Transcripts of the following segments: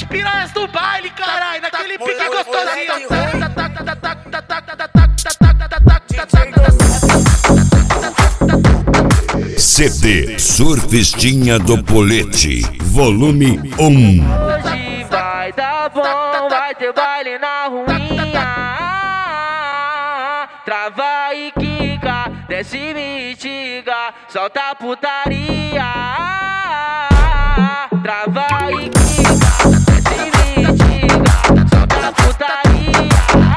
piranhas do baile, caralho, naquele pique gostosinho. CD Surfistinha do Polete, volume 1. Hoje vai dar bom, vai ter baile na ruinha. Trava e quica, desce e mitiga, solta a putaria. Trava e quica, desce e mitiga, solta a putaria.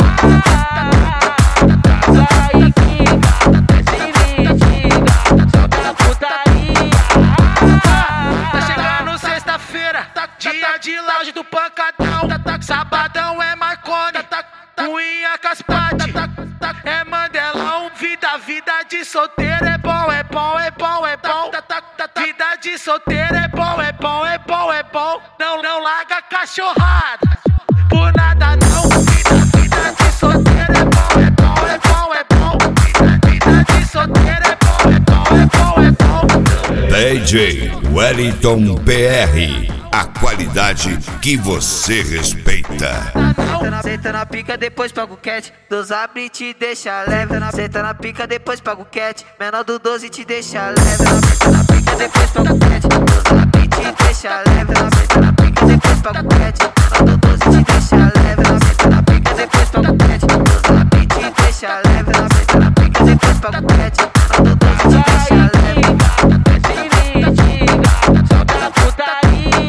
Trava e quica, desce e mitiga, solta a putaria. Tá chegando sexta-feira, dia de lounge do pancadão. Sabadão é Marconi, ruinha Caspati, é Mandelão. Vida de solteiro é bom, é bom, é bom, é bom. Vida de solteiro é bom, é bom, é bom, é bom. Não larga a cachorrada, por nada não. Vida de solteiro é bom, é bom, é bom, é bom. Vida de solteiro é bom, é bom, é bom, é bom. DJ Wellington PR, a qualidade que você respeita. Senta na pica, depois paga o cat. 12 abre e te deixa leve. Senta na pica, depois paga o cat. Menor do 12 te deixa leve. Senta na pica, depois paga o cat. 12 abre e te deixa leve. Senta na pica, depois paga o cat. Menor do 12 te deixa leve. Senta na pica, depois paga o cat. 12 abre e te deixa leve. Senta na pica, depois paga o cat. Menor do 12 te deixa leve. Solta a putaria.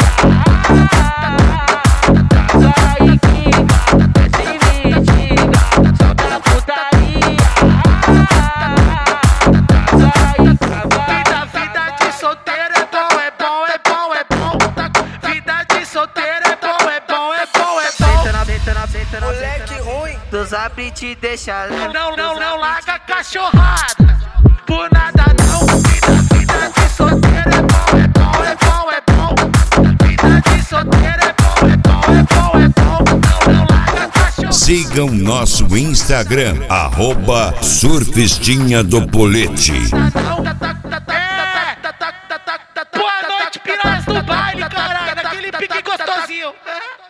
Moleque ruim, Deus abre e te deixa leve. não larga a cachorrada, por nada não. Vida de solteiro é bom, é bom, é bom, é bom. Vida de solteiro é bom, é bom, é bom, é bom. Não larga a cachorrada. Sigam nosso Instagram, @Surfistinha do Polete. Boa noite, piranhas do baile, caralho, naquele pique gostosinho.